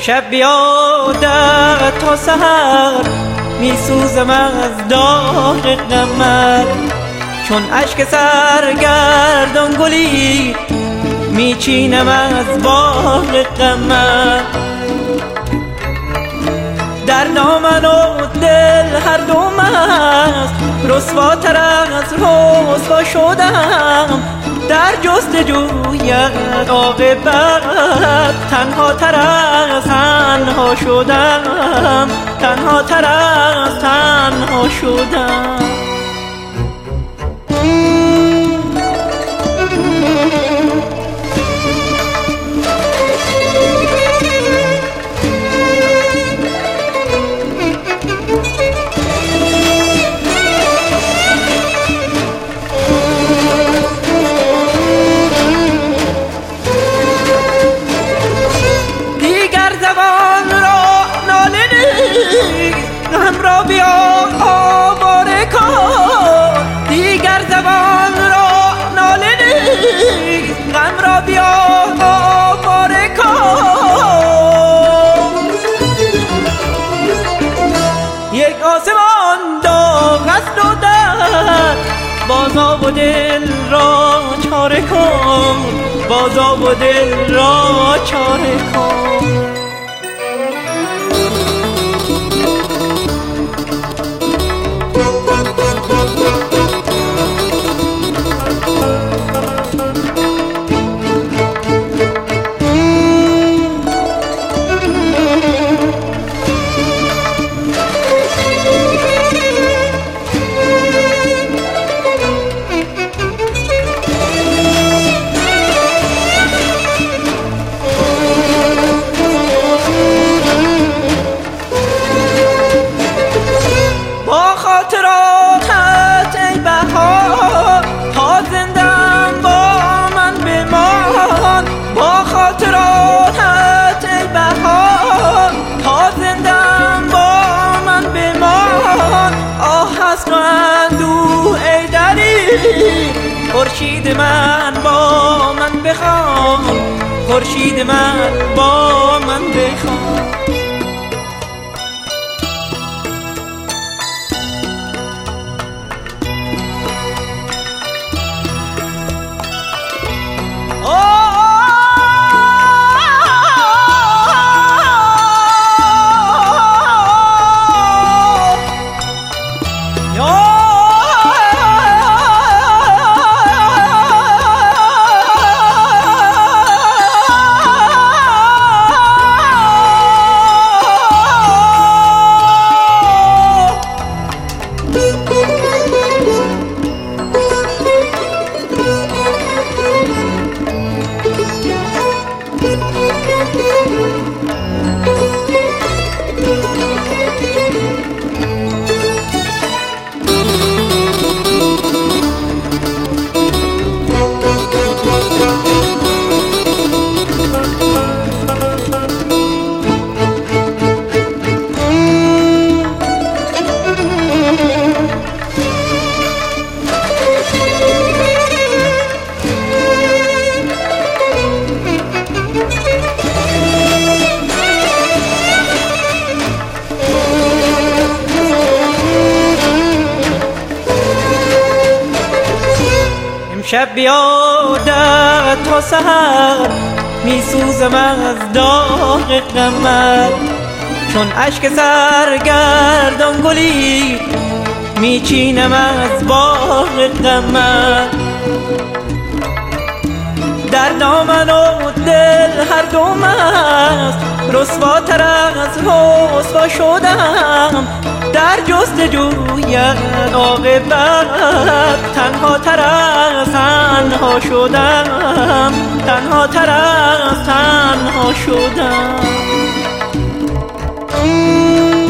امشب بیادت تا سحر میسوزم از داغ غمت، چون اشک سرگردان گلی میچینم از باغ غمت. در دامن و دل هر دو مست، رسواتر از رسوا شدم در جستجوی عاقبت. تنها تر از تنها شدم، تنها تر از تنها شدم. غم را بیا آواره کن، دیگر زبان را ناله نیست. غم را بیا آواره کن. یک آسمان داغ است و در، بازا و دل را چاره کن، بازا و دل را چاره کن. خورشید من با من بخوان، خورشید من با من بخوان. امشب بیادت تا سحر میسوزم از داغ غمت، چون اشک سرگردان گلی میچینم از باغ غمت. در دامن و دل هر دو مست، رسواتر از رسوا شدم در جستجوی عاقبت. تنها تر از تنها شدم، تنها تر از تنها شدم.